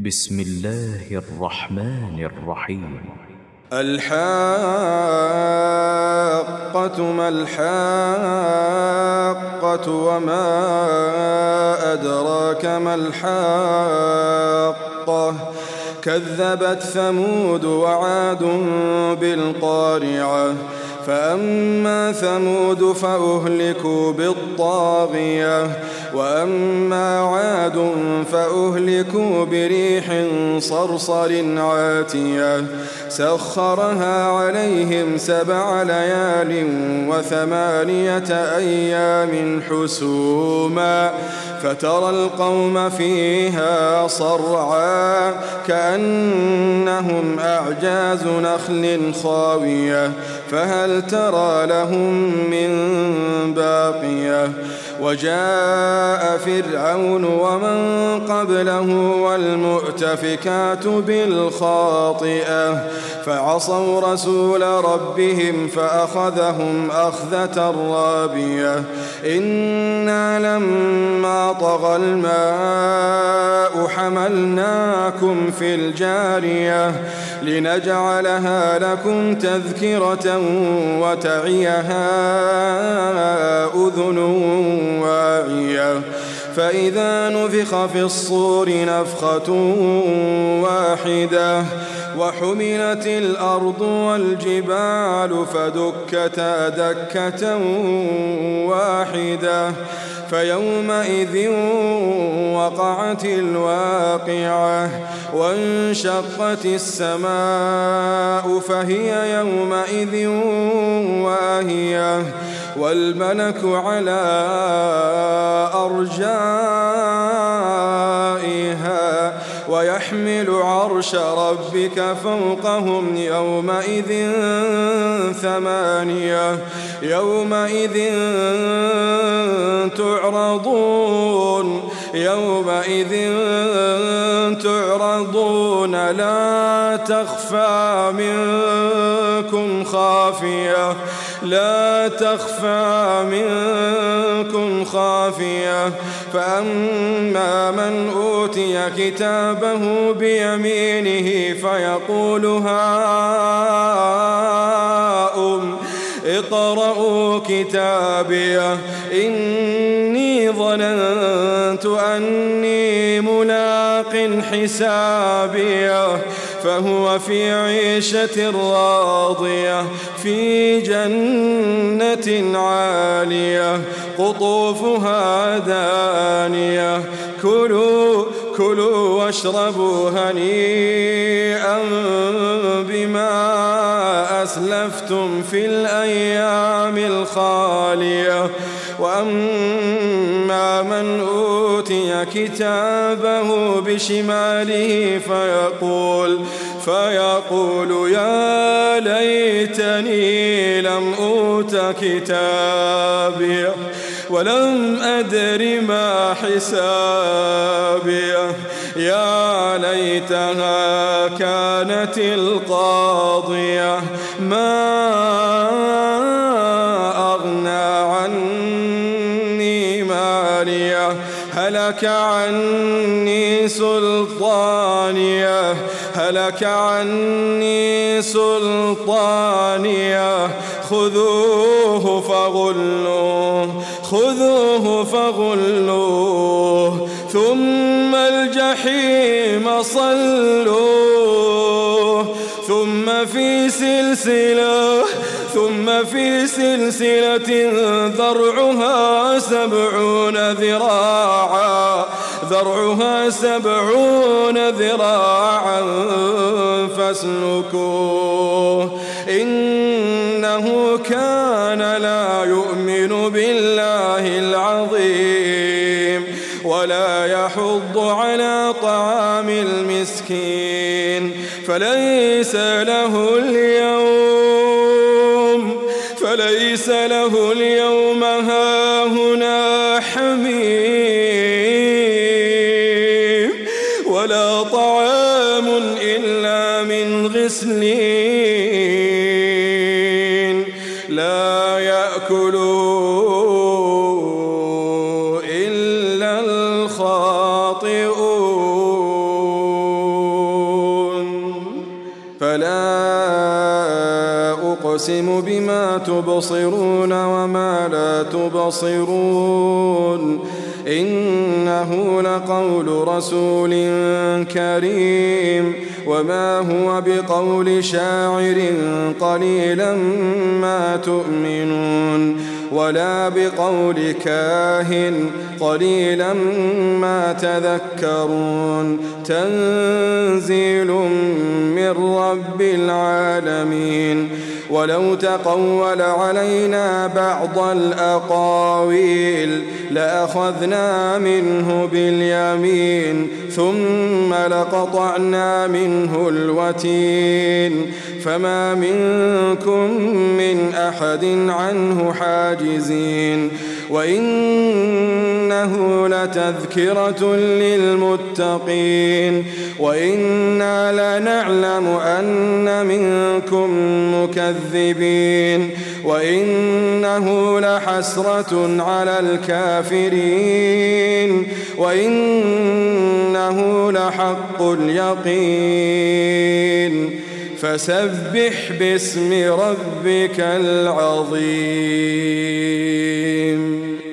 بسم الله الرحمن الرحيم. الحاقة ما الحاقة وما أدراك ما الحاقة كذبت ثمود وعاد بالقارعة فأما ثمود فأهلكوا بالطاغية وأما عاد فأهلكوا بريح صرصر عاتية سخرها عليهم 7 ليال و8 أيام حسوما فترى القوم فيها صرعا كأنهم أعجاز نخل خاوية فهل ترى لهم من باقية وجاء فرعون ومن قبله والمؤتفكات بالخاطئة فعصوا رسول ربهم فأخذهم أخذة رابية إنا لما طغى الماء حملناكم في الجارية لنجعلها لكم تذكرة وتعيها أذن واعية فإذا نفخ في الصور نفخة واحدة وحملت الأرض والجبال فدكتا دكة واحدة فيومئذ وقعت الواقعة وانشقت السماء فهي يومئذ واهية والملك على أرجائها ويحمل عرش ربك فوقهم يومئذ 8 يومئذ تعرضون لا تخفى منكم خافية فأما من أوتي كتابه بيمينه فيقول هاؤم اقرءوا كتابيه إني ظننت أني ملاق حسابيه فهو في عيشة راضية في جنة عالية قطوفها دانية كلوا واشربوا هنيئا بما أسلفتم في الأيام الخالية وأما من أوتي كتابه بشماله فيقول يا ليتني لم أوت كتابيه ولم أدر ما حسابيه يا ليتها كانت القاضية ما أغنى عني ماليه هلك عني سلطانيه خذوه فغلوه ثم الجحيم صلوه ثم في سلسلة ذرعها 70 ذراعا فاسلكوه إنه كان لا يؤمن بالله العظيم ولا يحض على طعام المسكين فليس له اليوم هاهنا حميم ولا طعام إلا من غسلين لا يأكله إلا الخاطئون. فلا أقسم بما تبصرون وما لا تبصرون إنه لقول رسول كريم وما هو بقول شاعر قليلا ما تؤمنون ولا بقول كاهن قليلا ما تذكرون تنزيل من رب العالمين ولو تقول علينا بعض الأقاويل لأخذنا منه باليمين ثم لقطعنا منه الوتين فما منكم من أحد عنه حاجزين وإنه لتذكرة للمتقين وإنا لنعلم أن منكم مكذبين وإنه لحسرة على الكافرين وإنه لحق اليقين فسبح باسم ربك العظيم